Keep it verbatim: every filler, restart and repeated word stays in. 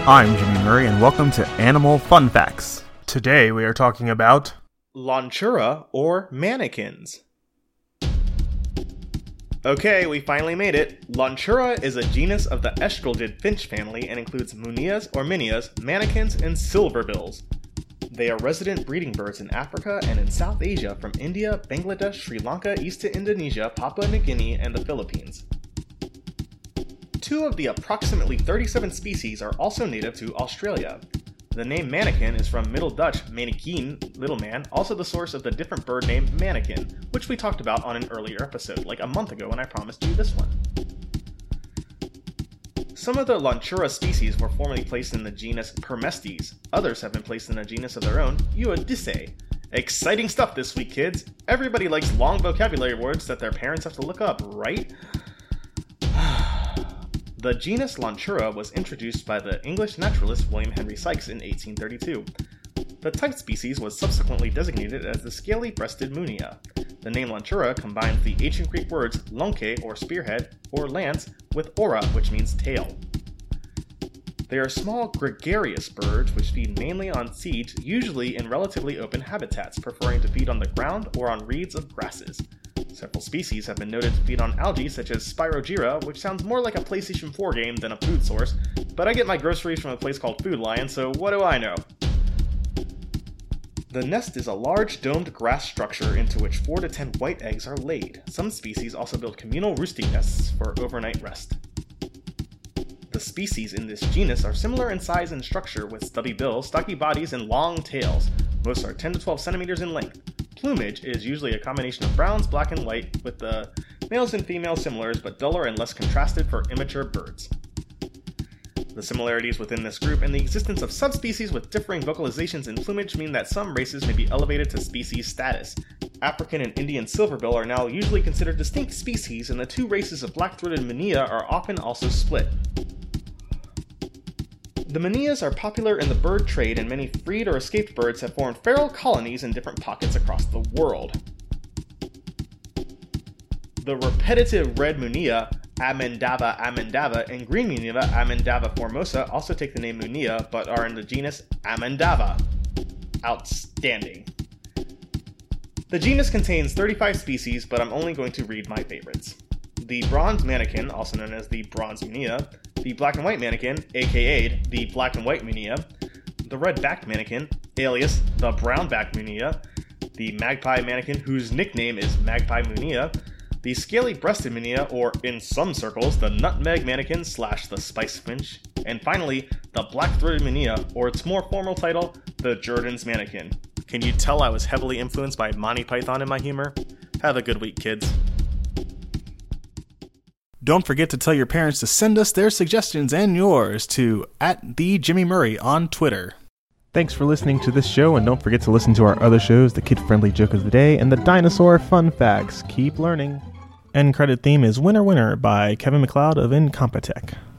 I'm Jimmy Murray, and welcome to Animal Fun Facts. Today we are talking about Lonchura, or manakins. Okay, we finally made it. Lonchura is a genus of the Escaldid finch family and includes munias or minias, manakins, and silverbills. They are resident breeding birds in Africa and in South Asia from India, Bangladesh, Sri Lanka, east to Indonesia, Papua New Guinea, and the Philippines. Two of the approximately thirty-seven species are also native to Australia. The name manakin is from Middle Dutch manekien, little man, also the source of the different bird name manakin, which we talked about on an earlier episode, like a month ago when I promised you this one. Some of the Lonchura species were formerly placed in the genus Permestes. Others have been placed in a genus of their own, Euodice. Exciting stuff this week, kids! Everybody likes long vocabulary words that their parents have to look up, right? The genus Lonchura was introduced by the English naturalist William Henry Sykes in eighteen thirty-two. The type species was subsequently designated as the scaly-breasted munia. The name Lonchura combines the ancient Greek words lonke, or spearhead, or lance, with ora, which means tail. They are small, gregarious birds which feed mainly on seeds, usually in relatively open habitats, preferring to feed on the ground or on reeds of grasses. Several species have been noted to feed on algae such as Spirogyra, which sounds more like a PlayStation four game than a food source, but I get my groceries from a place called Food Lion, so what do I know? The nest is a large domed grass structure into which four to ten white eggs are laid. Some species also build communal roosting nests for overnight rest. The species in this genus are similar in size and structure, with stubby bills, stocky bodies, and long tails. Most are ten to twelve centimeters in length. Plumage is usually a combination of browns, black, and white, with the males and females similars, but duller and less contrasted for immature birds. The similarities within this group and the existence of subspecies with differing vocalizations in plumage mean that some races may be elevated to species status. African and Indian silverbill are now usually considered distinct species, and the two races of black-throated munia are often also split. The munias are popular in the bird trade, and many freed or escaped birds have formed feral colonies in different pockets across the world. The repetitive red munia, Amendavi amendavi, and green munia, Amendavi formosa, also take the name munia, but are in the genus Amendavi. Outstanding. The genus contains thirty-five species, but I'm only going to read my favorites. The bronze manakin, also known as the bronze munia, the black and white manakin, aka the black and white munia, the red-backed manakin, alias the brown-backed munia, the magpie manakin, whose nickname is magpie munia, the scaly-breasted munia, or in some circles, the nutmeg manakin slash the spice finch, and finally, the black-throated munia, or its more formal title, the Jordan's manakin. Can you tell I was heavily influenced by Monty Python in my humor? Have a good week, kids. Don't forget to tell your parents to send us their suggestions and yours to at the Jimmy Murray on Twitter. Thanks for listening to this show, and don't forget to listen to our other shows, the Kid-Friendly Joke of the Day and the Dinosaur Fun Facts. Keep learning. End credit theme is Winner Winner by Kevin MacLeod of Incompetech.